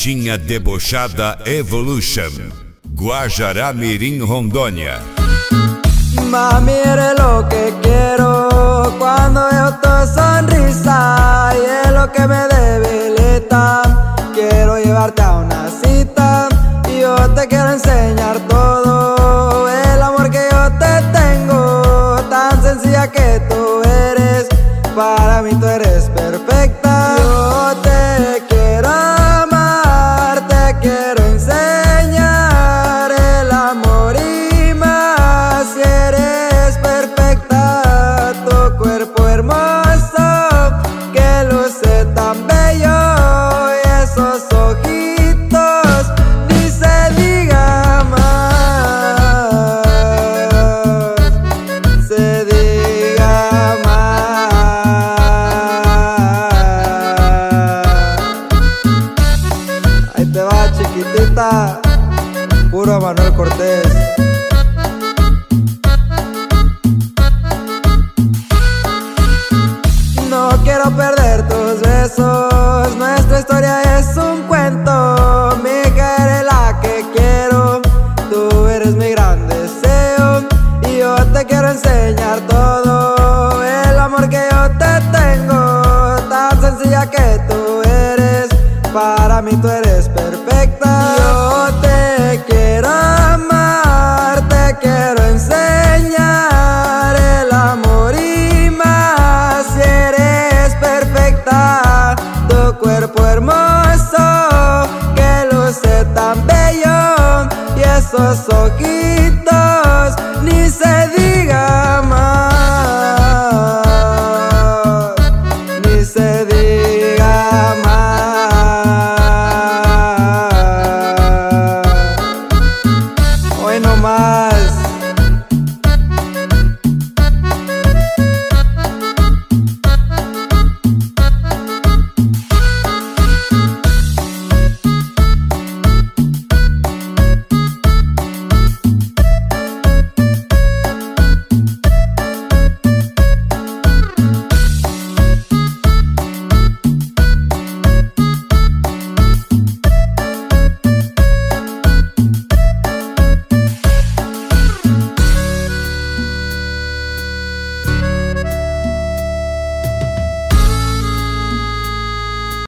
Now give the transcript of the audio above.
Bichinha Debochada Evolution, Guajará Mirim, Rondônia. Mami, eres lo que quiero cuando veo tu sonrisa y es lo que me debilita. Quiero llevarte a una cita y yo te quiero enseñar todo el amor que yo te tengo, tan sencilla que tú eres. Para mí tú eres perfecta. Yo te quiero amar, te quiero enseñar el amor y más. Si eres perfecta, tu cuerpo hermoso que luce tan bello y esos ojitos ni se diga más, se diga más. Ahí te va, chiquitita, puro Manuel Cortés. No quiero perder tus besos, nuestra historia es un cuento. Mi hija, eres la que quiero, tú eres mi gran deseo y yo te quiero enseñar todo el amor que yo te tengo, tan sencilla que tú eres. Para mí tú eres perfecta. Yo te quiero amar, te quiero enseñar el amor y más. Si eres perfecta, tu cuerpo hermoso que luce tan bello y esos ojitos ni se